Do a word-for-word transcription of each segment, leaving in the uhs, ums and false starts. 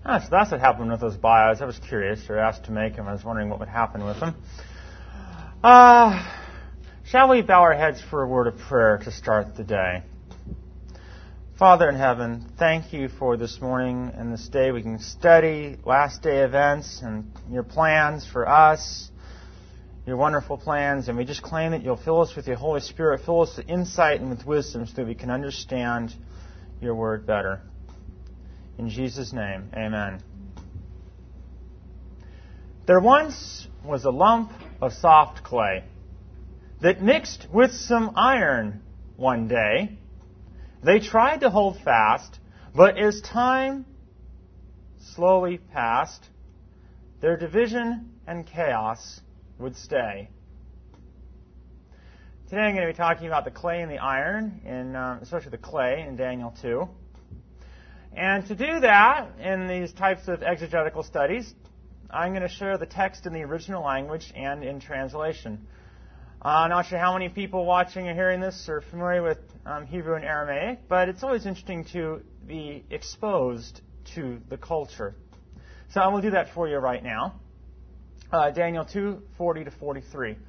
Ah, so that's what happened with those bios. I was curious. They were asked to make them. I was wondering what would happen with them. Uh, shall we bow our heads for a word of prayer to start the day? Father in heaven, thank you for this morning and this day. We can study last day events and your plans for us, your wonderful plans, and we just claim that you'll fill us with your Holy Spirit, fill us with insight and with wisdom so that we can understand your word better. In Jesus' name, amen. There once was a lump of soft clay that mixed with some iron one day. They tried to hold fast, but as time slowly passed, their division and chaos would stay. Today I'm going to be talking about the clay and the iron, in, uh, especially the clay in Daniel two. And to do that, in these types of exegetical studies, I'm going to share the text in the original language and in translation. I'm uh, not sure how many people watching or hearing this are familiar with um, Hebrew and Aramaic, but it's always interesting to be exposed to the culture. So I will do that for you right now. Uh, Daniel two, forty to forty-three.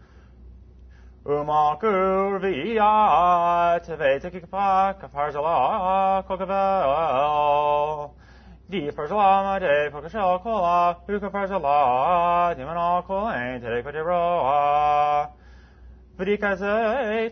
Umakur via tevete kikapa kaparzala kokavel di parzala de pokashel kola ukaparzala dimana kolain te kotiroa vidikaze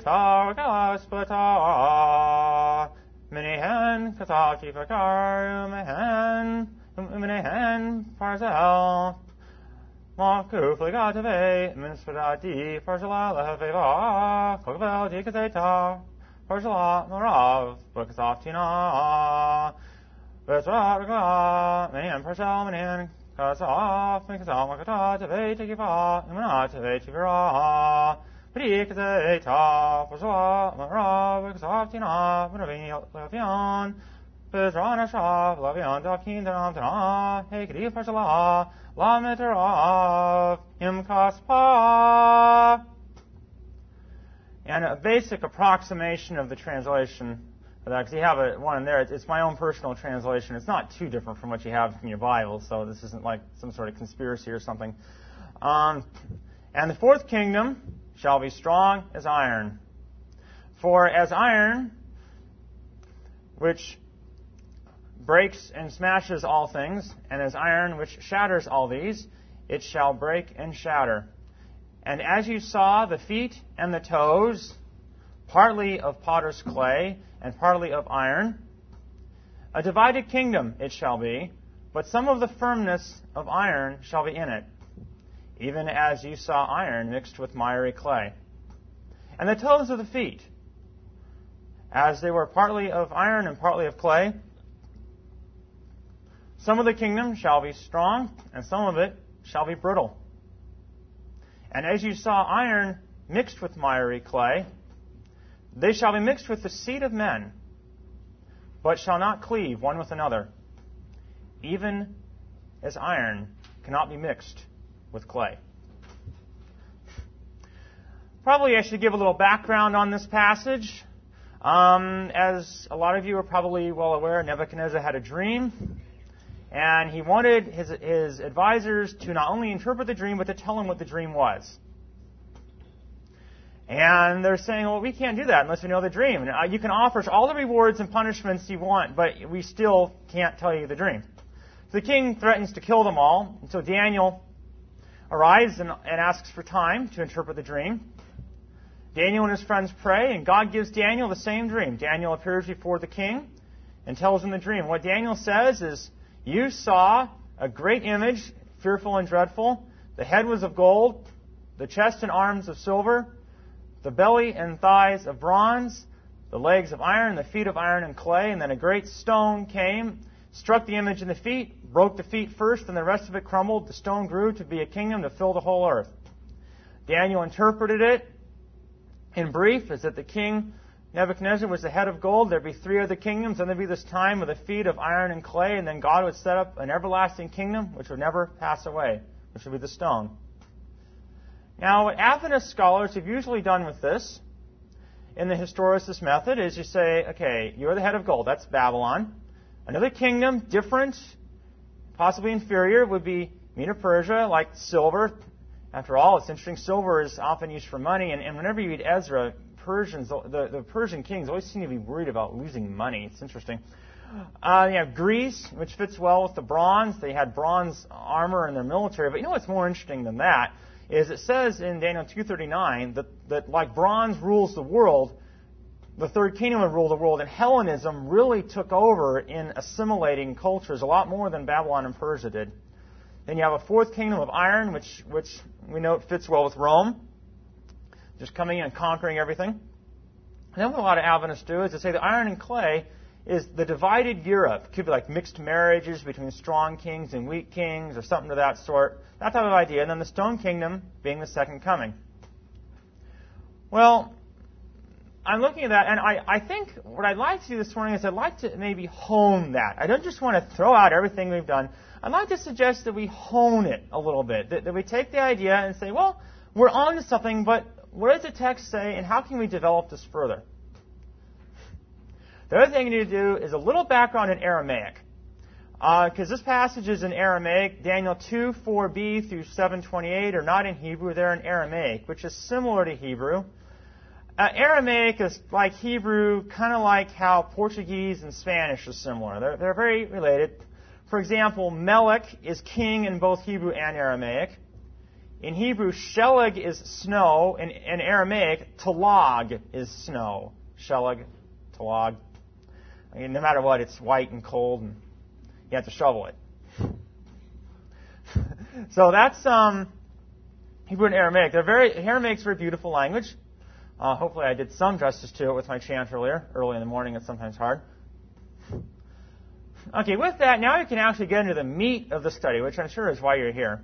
targaspata minihen kataki fakar umehen umehen parzel Maku fligatave minspadati parzala lehveva kokavel di kazeta parzala morav bukasaftina Vesraga, Manian Parsal, Manian, Kasaf, Mikasal, Makata, Tave, Tikifa, Imana, Tave, Tivira, Prikazeta, Parsala, Mara, Kasaftina, Maravi, Lavian, Vesrana Shav, Lavian, Dakin, Danamtana, Hekri, Parsala, Lamitarav, Imkaspa. And a basic approximation of the translation. Because you have a, one in there. It's my own personal translation. It's not too different from what you have in your Bible, so this isn't like some sort of conspiracy or something. Um, and the fourth kingdom shall be strong as iron. For as iron, which breaks and smashes all things, and as iron which shatters all these, it shall break and shatter. And as you saw the feet and the toes, partly of potter's clay, and partly of iron. A divided kingdom it shall be, but some of the firmness of iron shall be in it, even as you saw iron mixed with miry clay. And the toes of the feet, as they were partly of iron and partly of clay, some of the kingdom shall be strong, and some of it shall be brittle. And as you saw iron mixed with miry clay, they shall be mixed with the seed of men, but shall not cleave one with another, even as iron cannot be mixed with clay. Probably I should give a little background on this passage. Um, as a lot of you are probably well aware, Nebuchadnezzar had a dream, and he wanted his, his advisors to not only interpret the dream, but to tell him what the dream was. And they're saying, well, we can't do that unless we know the dream. And, uh, you can offer us all the rewards and punishments you want, but we still can't tell you the dream. So the king threatens to kill them all. And so Daniel arrives and, and asks for time to interpret the dream. Daniel and his friends pray, and God gives Daniel the same dream. Daniel appears before the king and tells him the dream. What Daniel says is, you saw a great image, fearful and dreadful. The head was of gold, the chest and arms of silver, the belly and thighs of bronze, the legs of iron, the feet of iron and clay. And then a great stone came, struck the image in the feet, broke the feet first, and the rest of it crumbled. The stone grew to be a kingdom to fill the whole earth. Daniel interpreted it in brief as that the king Nebuchadnezzar was the head of gold. There'd be three other kingdoms, and there'd be this time with the feet of iron and clay, and then God would set up an everlasting kingdom which would never pass away, which would be the stone. Now, what Adventist scholars have usually done with this, in the historicist method, is you say, okay, you're the head of gold. That's Babylon. Another kingdom, different, possibly inferior would be Medo-Persia, like silver. After all, it's interesting, silver is often used for money, and, and whenever you read Ezra, Persians, the, the Persian kings always seem to be worried about losing money. It's interesting. Uh, you have Greece, which fits well with the bronze. They had bronze armor in their military. But you know what's more interesting than that is it says in Daniel two thirty-nine that, that like bronze rules the world, the third kingdom would rule the world, and Hellenism really took over in assimilating cultures a lot more than Babylon and Persia did. Then you have a fourth kingdom of iron, which, which we note fits well with Rome, just coming in and conquering everything. And then what a lot of Adventists do is they say the iron and clay is the divided Europe. It could be like mixed marriages between strong kings and weak kings or something of that sort. That type of idea. And then the stone kingdom being the second coming. Well, I'm looking at that, and I, I think what I'd like to do this morning is I'd like to maybe hone that. I don't just want to throw out everything we've done. I'd like to suggest that we hone it a little bit, that, that we take the idea and say, well, we're on to something, but what does the text say, and how can we develop this further? The other thing you need to do is a little background in Aramaic, because uh, this passage is in Aramaic. Daniel two, four b through seven twenty-eight are not in Hebrew, they're in Aramaic, which is similar to Hebrew. Uh, Aramaic is like Hebrew, kind of like how Portuguese and Spanish is similar. They're, they're very related. For example, Melech is king in both Hebrew and Aramaic. In Hebrew, Shelag is snow. In, in Aramaic, Talag is snow. Shelag, Talag. I mean, no matter what, it's white and cold, and you have to shovel it. So that's um, Hebrew and Aramaic. They're very Aramaic's a very beautiful language. Uh, hopefully I did some justice to it with my chant earlier. Early in the morning, it's sometimes hard. Okay, with that, now we can actually get into the meat of the study, which I'm sure is why you're here.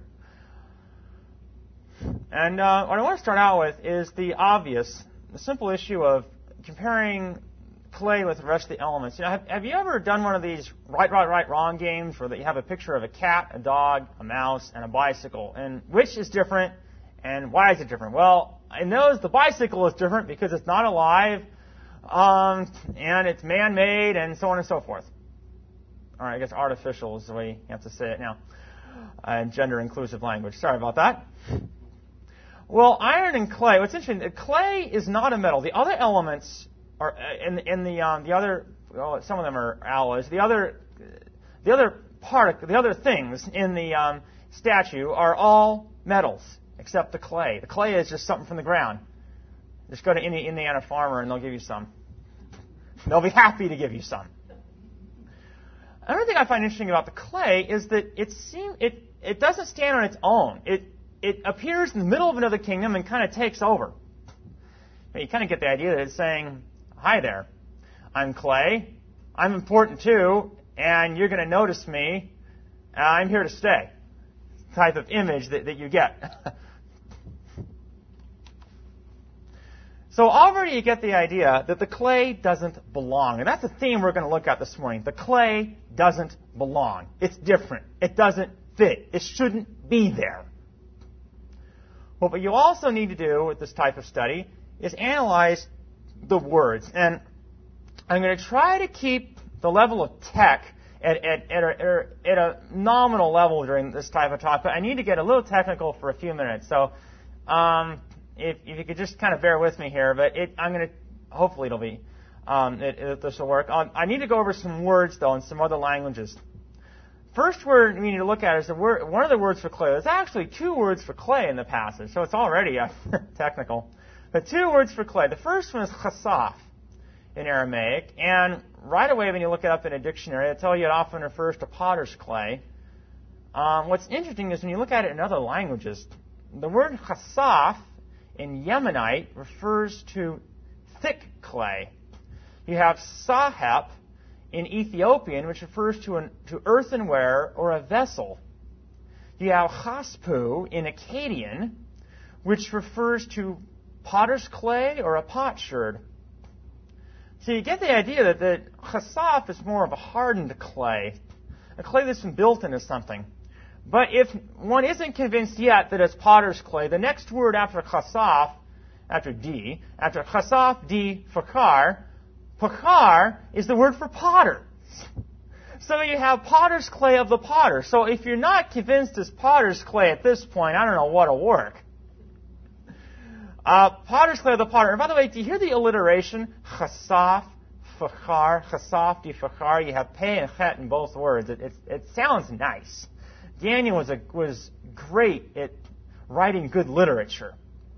And uh, what I want to start out with is the obvious, the simple issue of comparing clay with the rest of the elements. You know, have, have you ever done one of these right, right, right, wrong games where you have a picture of a cat, a dog, a mouse, and a bicycle? And which is different, and why is it different? Well, in those, the bicycle is different because it's not alive, um, and it's man-made, and so on and so forth. All right, I guess artificial is the way you have to say it now, uh, gender-inclusive language. Sorry about that. Well, iron and clay. What's interesting, clay is not a metal. The other elements are in, in the um, the other. Well, some of them are alloys. The other, the other part, the other things in the um, statue are all metals, except the clay. The clay is just something from the ground. Just go to any Indiana farmer and they'll give you some. They'll be happy to give you some. Another thing I find interesting about the clay is that it seem it it doesn't stand on its own. It it appears in the middle of another kingdom and kind of takes over. You kind of get the idea that it's saying, "Hi there, I'm clay. I'm important too, and you're going to notice me. I'm here to stay." Type of image that, that you get. So already you get the idea that the clay doesn't belong. And that's the theme we're going to look at this morning. The clay doesn't belong. It's different. It doesn't fit. It shouldn't be there. Well, what you also need to do with this type of study is analyze the words. And I'm going to try to keep the level of tech at, at, at, a, at a nominal level during this type of talk, but I need to get a little technical for a few minutes. So um, if, if you could just kind of bear with me here, but it, I'm going to, hopefully it'll be, um, it, it, this will work. Um, I need to go over some words, though, in some other languages. First word we need to look at is the word, one of the words for clay. There's actually two words for clay in the passage, so it's already uh, technical. But two words for clay. The first one is chasaf in Aramaic, and right away when you look it up in a dictionary, it'll tell you it often refers to potter's clay. Um, what's interesting is when you look at it in other languages, the word chasaf in Yemenite refers to thick clay. You have sahep in Ethiopian, which refers to, an, to earthenware or a vessel. You have chaspu in Akkadian, which refers to potter's clay or a potsherd. So you get the idea that the chasaf is more of a hardened clay, a clay that's been built into something. But if one isn't convinced yet that it's potter's clay, the next word after chasaf, after D, after chasaf, D, fakar, fakar is the word for potter. So you have potter's clay of the potter. So if you're not convinced it's potter's clay at this point, I don't know what'll work. Uh, potter's clay of the potter. And by the way, do you hear the alliteration? Chasaf, fachar, chasaf, di fachar. You have pei and chet in both words. It, it, it sounds nice. Daniel was, a, was great at writing good literature.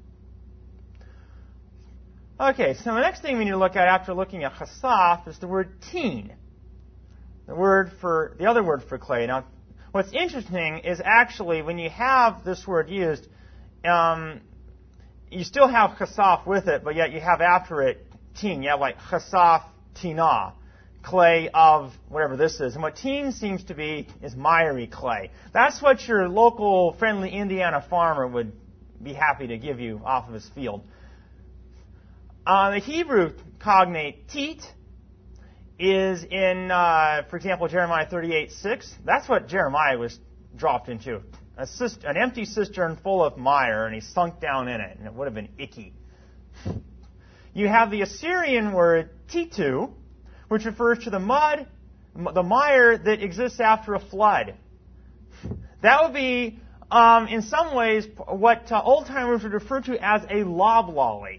Okay, so the next thing we need to look at after looking at chasaf is the word teen. The word for, the other word for clay. Now, what's interesting is actually when you have this word used, um, you still have chasaf with it, but yet you have after it teen. You have like chasaf tina, clay of whatever this is. And what teen seems to be is miry clay. That's what your local friendly Indiana farmer would be happy to give you off of his field. Uh, the Hebrew cognate teat is in, uh, for example, Jeremiah thirty-eight six. That's what Jeremiah was dropped into. A cist- an empty cistern full of mire, and he sunk down in it, and it would have been icky. You have the Assyrian word titu, which refers to the mud, the mire that exists after a flood. That would be, um, in some ways, what uh, old-timers would refer to as a loblolly.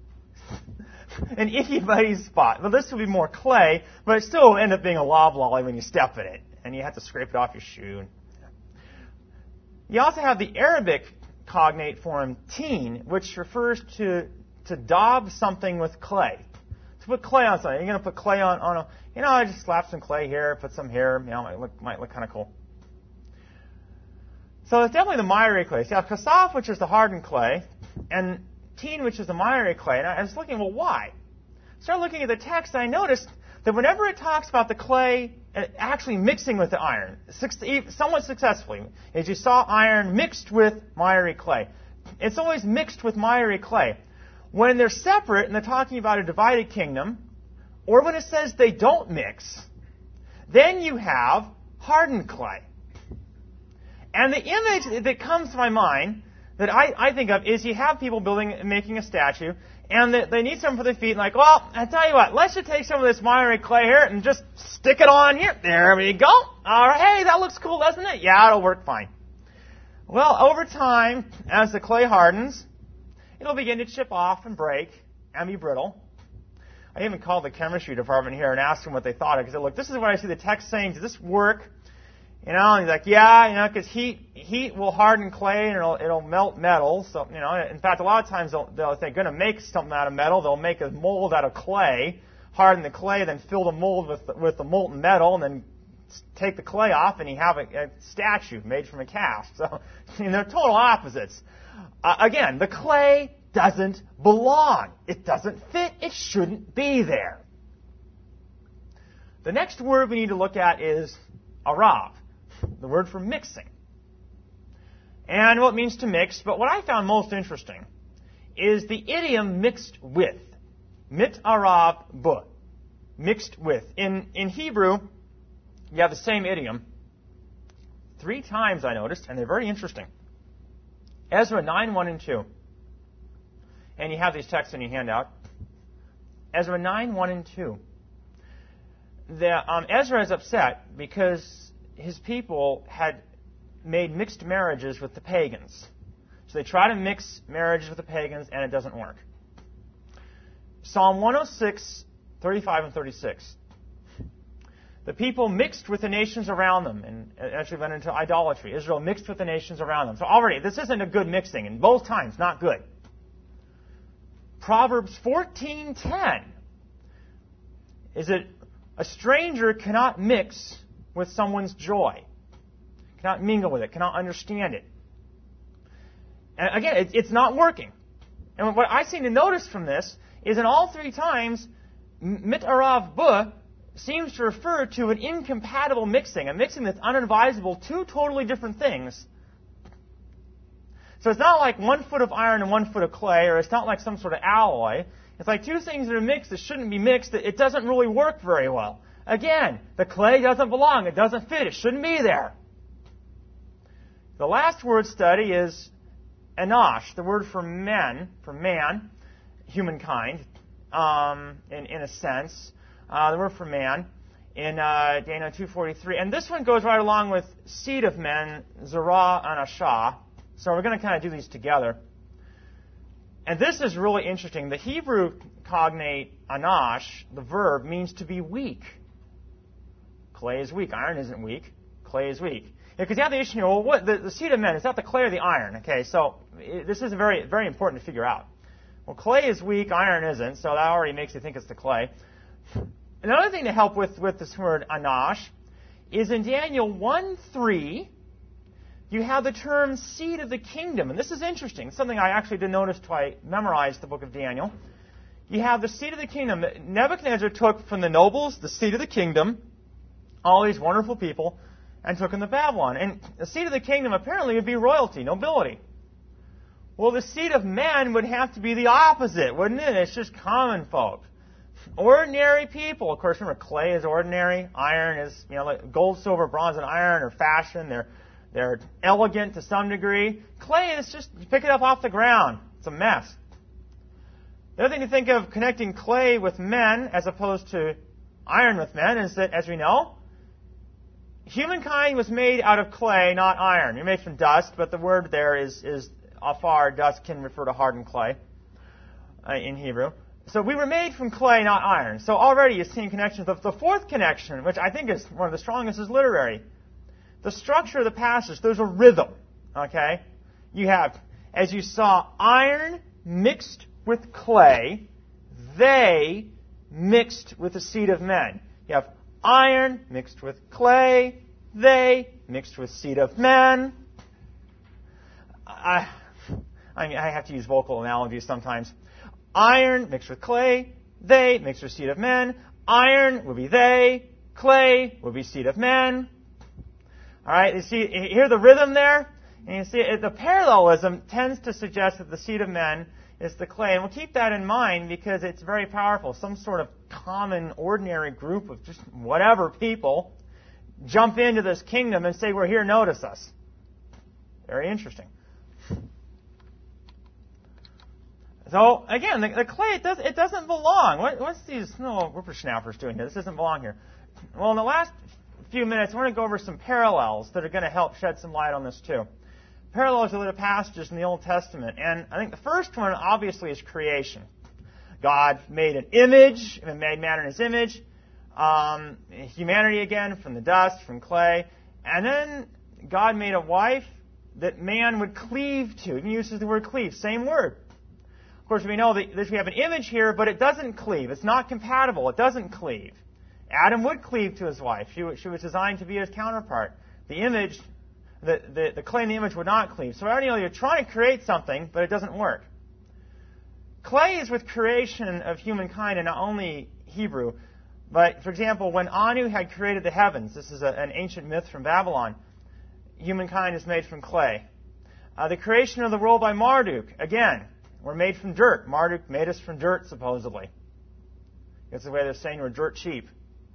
An icky buddy spot. Well, this would be more clay, but it still will end up being a loblolly when you step in it, and you have to scrape it off your shoe. You also have the Arabic cognate form teen, which refers to to daub something with clay. To put clay on something. You're going to put clay on, on a, you know, I just slap some clay here, put some here, you know, might look, might look kind of cool. So it's definitely the miry clay. So you have chasaf, which is the hardened clay, and teen, which is the miry clay. And I was looking, well, why? I started looking at the text, and I noticed that whenever it talks about the clay actually mixing with the iron, somewhat successfully, as you saw iron mixed with miry clay, it's always mixed with miry clay. When they're separate and they're talking about a divided kingdom, or when it says they don't mix, then you have hardened clay. And the image that comes to my mind that I, I think of is you have people building, making a statue, and they, they need something for their feet, and like, well, I tell you what, let's just take some of this miry clay here and just stick it on here. There we go. All right, hey, that looks cool, doesn't it? Yeah, it'll work fine. Well, over time, as the clay hardens, it'll begin to chip off and break and be brittle. I even called the chemistry department here and asked them what they thought. I said, look, this is what I see the text saying. Does this work? You know, and he's like, yeah, you know, because heat heat will harden clay and it'll it'll melt metal. So, you know, in fact, a lot of times they'll, they'll if they're going to make something out of metal, they'll make a mold out of clay, harden the clay, then fill the mold with the, with the molten metal, and then take the clay off, and you have a, a statue made from a cast. So, I mean, they're total opposites. Uh, again, the clay doesn't belong. It doesn't fit. It shouldn't be there. The next word we need to look at is arav, the word for mixing. And what it means to mix, but what I found most interesting is the idiom mixed with. Mit arav bu. Mixed with. In, in Hebrew, you have the same idiom three times, I noticed, and they're very interesting. Ezra nine, one and two. And you have these texts in your handout. Ezra nine, one and two. The, um, Ezra is upset because his people had made mixed marriages with the pagans. So they try to mix marriages with the pagans, and it doesn't work. Psalm one oh six, thirty-five and thirty-six. The people mixed with the nations around them, and actually went into idolatry. Israel mixed with the nations around them. So already, this isn't a good mixing, and both times, not good. Proverbs fourteen ten is that a stranger cannot mix with someone's joy, cannot mingle with it, cannot understand it. And again, it, it's not working. And what I seem to notice from this is in all three times, mit arav bu seems to refer to an incompatible mixing, a mixing that's unadvisable, two totally different things. So it's not like one foot of iron and one foot of clay, or it's not like some sort of alloy. It's like two things that are mixed that shouldn't be mixed. It doesn't really work very well. Again, the clay doesn't belong. It doesn't fit. It shouldn't be there. The last word study is enosh, the word for men, for man, humankind, um, in, in a sense. Uh, the word for man in uh, Daniel two forty-three. And this one goes right along with seed of men, Zerah and Ashah. So we're going to kind of do these together. And this is really interesting. The Hebrew cognate anash, the verb, means to be weak. Clay is weak. Iron isn't weak. Clay is weak. Because you have the issue, you know, well, what, the, the seed of men, is that the clay or the iron? Okay, so it, this is very, very important to figure out. Well, clay is weak, iron isn't, so that already makes you think it's the clay. Another thing to help with, with this word anash is in Daniel one three, you have the term seed of the kingdom. And this is interesting. It's something I actually did notice till I memorized the book of Daniel. You have the seed of the kingdom. Nebuchadnezzar took from the nobles the seed of the kingdom, all these wonderful people, and took them to Babylon. And the seed of the kingdom apparently would be royalty, nobility. Well, the seed of men would have to be the opposite, wouldn't it? It's just common folk. Ordinary people. Of course, remember, clay is ordinary. Iron is, you know, like gold, silver, bronze, and iron are fashion. They're, they're elegant to some degree. Clay is just, you pick it up off the ground. It's a mess. The other thing to think of connecting clay with men as opposed to iron with men is that, as we know, humankind was made out of clay, not iron. You're made from dust, but the word there is, is afar. Dust can refer to hardened clay uh, in Hebrew. So we were made from clay, not iron. So already you're seeing connections. The, the fourth connection, which I think is one of the strongest, is literary. The structure of the passage, there's a rhythm. Okay? You have, as you saw, iron mixed with clay. They mixed with the seed of men. You have iron mixed with clay. They mixed with seed of men. I, I mean, I have to use vocal analogies sometimes. Iron mixed with clay. They mixed with seed of men. Iron would be they. Clay would be seed of men. All right, you see, you hear the rhythm there? And you see, the parallelism tends to suggest that the seed of men is the clay. And we'll keep that in mind because it's very powerful. Some sort of common, ordinary group of just whatever people jump into this kingdom and say, we're here, notice us. Very interesting. So, again, the, the clay, it, does, it doesn't belong. What, what's these no, whippersnappers doing here? This doesn't belong here. Well, in the last few minutes, we're going to go over some parallels that are going to help shed some light on this, too. Parallels to the passages in the Old Testament. And I think the first one, obviously, is creation. God made an image, made man in his image. Um, humanity, again, from the dust, from clay. And then God made a wife that man would cleave to. He uses the word cleave, same word. Of course, we know that we have an image here, but it doesn't cleave. It's not compatible. It doesn't cleave. Adam would cleave to his wife. She, she was designed to be his counterpart. The image, the, the, the clay in the image would not cleave. So I already know you're trying to create something, but it doesn't work. Clay is with creation of humankind and not only Hebrew. But, for example, when Anu had created the heavens, this is a, an ancient myth from Babylon, humankind is made from clay. Uh, the creation of the world by Marduk, again, we're made from dirt. Marduk made us from dirt, supposedly. That's the way they're saying we're dirt cheap.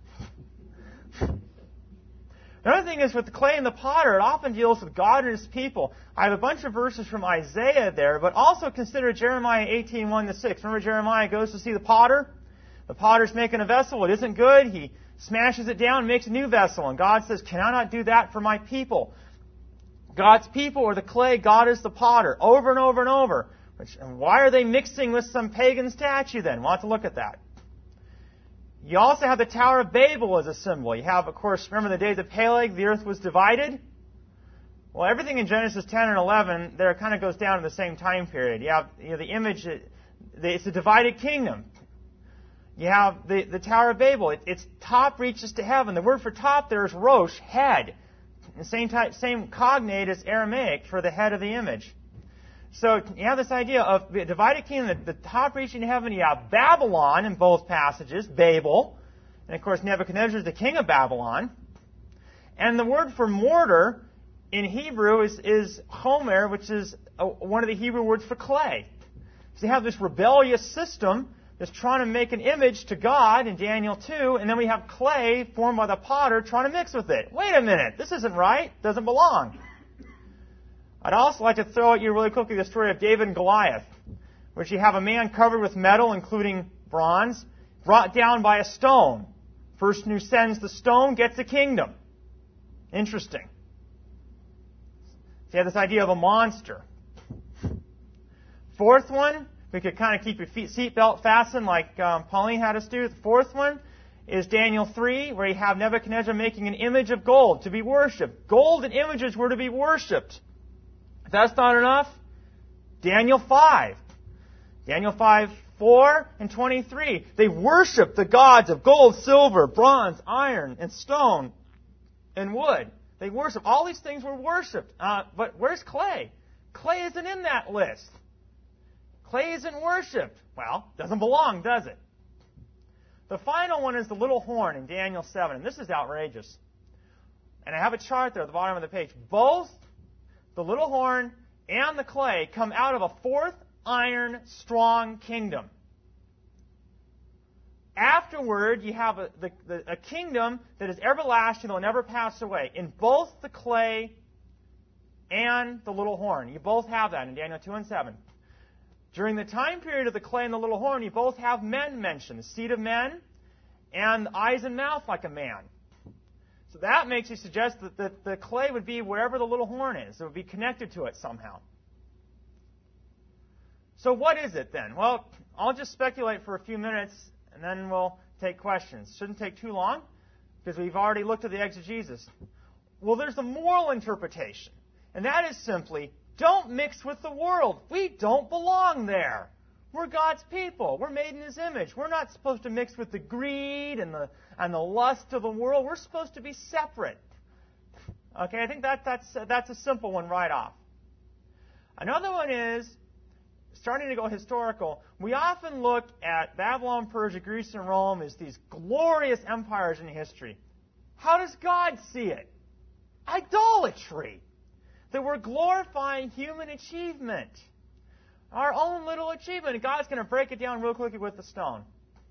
Another thing is with the clay and the potter, it often deals with God and his people. I have a bunch of verses from Isaiah there, but also consider Jeremiah eighteen, one to six. Remember Jeremiah goes to see the potter? The potter's making a vessel. It isn't good. He smashes it down and makes a new vessel. And God says, can I not do that for my people? God's people are the clay. God is the potter. Over and over and over. Which, and why are they mixing with some pagan statue then? We'll have to look at that. You also have the Tower of Babel as a symbol. You have, of course, remember the days of Peleg, the earth was divided? Well, everything in Genesis ten and eleven there kind of goes down to the same time period. You have, you know, the image, it's a divided kingdom. You have the, the Tower of Babel. It, its top reaches to heaven. The word for top there is rosh, head. The same type, same cognate as Aramaic for the head of the image. So you have this idea of the divided kingdom, the, the top reaching to heaven. You have Babylon in both passages, Babel. And, of course, Nebuchadnezzar is the king of Babylon. And the word for mortar in Hebrew is, is homer, which is a, one of the Hebrew words for clay. So you have this rebellious system that's trying to make an image to God in Daniel two, and then we have clay formed by the potter trying to mix with it. Wait a minute, this isn't right. Doesn't belong. I'd also like to throw at you really quickly the story of David and Goliath, which you have a man covered with metal, including bronze, brought down by a stone person who sends the stone gets a kingdom. Interesting. So you have this idea of a monster. Fourth one, we could kind of keep your feet, seatbelt fastened like um, Pauline had us do. The fourth one is Daniel three, where you have Nebuchadnezzar making an image of gold to be worshipped. Gold and images were to be worshipped. If that's not enough, Daniel five. Daniel five, four and twenty-three. They worship the gods of gold, silver, bronze, iron, and stone, and wood. They worship. All these things were worshipped. Uh, but where's clay? Clay isn't in that list. Clay isn't worshipped. Well, doesn't belong, does it? The final one is the little horn in Daniel seven, and this is outrageous. And I have a chart there at the bottom of the page. Both the little horn and the clay come out of a fourth iron strong kingdom. Afterward, you have a, the, the, a kingdom that is everlasting, that will never pass away. In both the clay and the little horn. You both have that in Daniel two and seven. During the time period of the clay and the little horn, you both have men mentioned, the seed of men and eyes and mouth like a man. So that makes you suggest that the, the clay would be wherever the little horn is. It would be connected to it somehow. So what is it then? Well, I'll just speculate for a few minutes, and then we'll take questions. Shouldn't take too long, because we've already looked at the exegesis. Well, there's the moral interpretation, and that is simply, don't mix with the world. We don't belong there. We're God's people. We're made in His image. We're not supposed to mix with the greed and the and the lust of the world. We're supposed to be separate. Okay, I think that that's that's a simple one right off. Another one is, starting to go historical, we often look at Babylon, Persia, Greece, and Rome as these glorious empires in history. How does God see it? Idolatry. That we're glorifying human achievement. Our own little achievement. And God's going to break it down real quickly with the stone.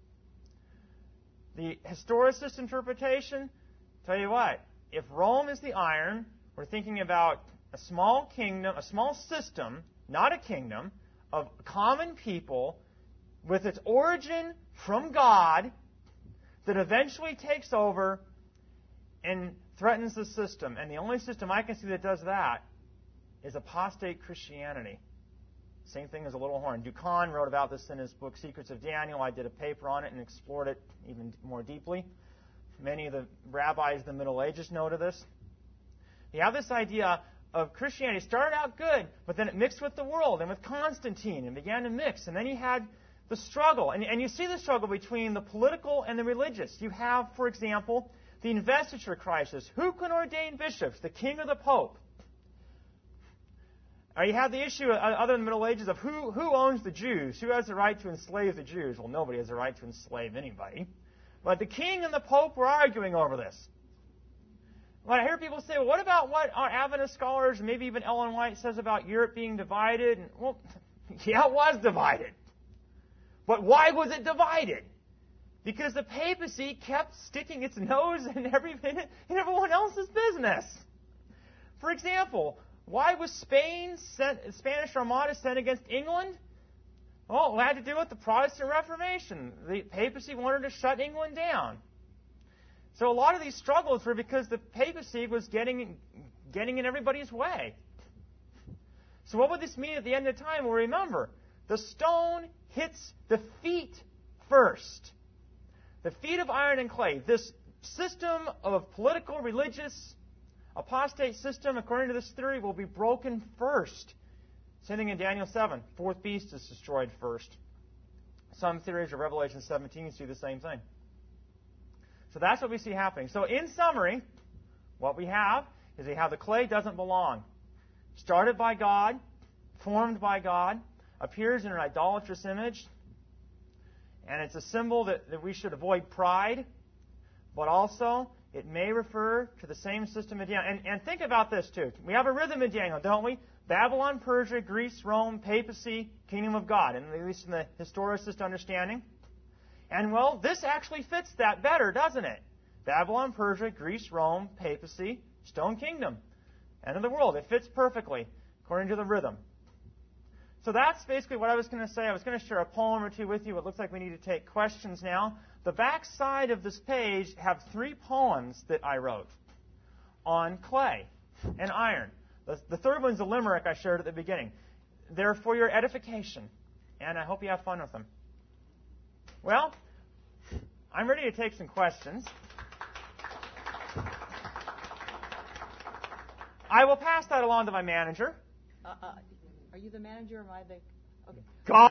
The historicist interpretation, tell you what, if Rome is the iron, we're thinking about a small kingdom, a small system, not a kingdom, of common people with its origin from God that eventually takes over and threatens the system. And the only system I can see that does that is apostate Christianity. Same thing as a little horn. Ducan wrote about this in his book Secrets of Daniel. I did a paper on it and explored it even more deeply. Many of the rabbis of the Middle Ages know to this. You have this idea of Christianity. It started out good, but then it mixed with the world and with Constantine and began to mix. And then you had the struggle. And, and you see the struggle between the political and the religious. You have, for example, the investiture crisis. Who can ordain bishops? The king or the pope? Or you have the issue, other than the Middle Ages, of who, who owns the Jews? Who has the right to enslave the Jews? Well, nobody has the right to enslave anybody. But the king and the pope were arguing over this. When I hear people say, well, what about what our Adventist scholars, and maybe even Ellen White, says about Europe being divided? And, well, yeah, it was divided. But why was it divided? Because the papacy kept sticking its nose in, every, in everyone else's business. For example, why was Spain sent, Spanish Armada sent against England? Well, it had to do with the Protestant Reformation. The papacy wanted to shut England down. So a lot of these struggles were because the papacy was getting, getting in everybody's way. So what would this mean at the end of time? Well, remember, the stone hits the feet first. The feet of iron and clay. This system of political, religious, apostate system, according to this theory, will be broken first. Same thing in Daniel seven. Fourth beast is destroyed first. Some theories of Revelation seventeen see the same thing. So that's what we see happening. So in summary, what we have is we have the clay doesn't belong. Started by God, formed by God, appears in an idolatrous image, and it's a symbol that, that we should avoid pride, but also it may refer to the same system in Daniel. And, and think about this too. We have a rhythm in Daniel, don't we? Babylon, Persia, Greece, Rome, papacy, kingdom of God, and at least in the historicist understanding. And, well, this actually fits that better, doesn't it? Babylon, Persia, Greece, Rome, papacy, stone kingdom. End of the world. It fits perfectly according to the rhythm. So that's basically what I was going to say. I was going to share a poem or two with you. It looks like we need to take questions now. The back side of this page have three poems that I wrote on clay and iron. The, the third one's a limerick I shared at the beginning. They're for your edification, and I hope you have fun with them. Well, I'm ready to take some questions. I will pass that along to my manager. Uh, uh, are you the manager or am I the... Okay. God.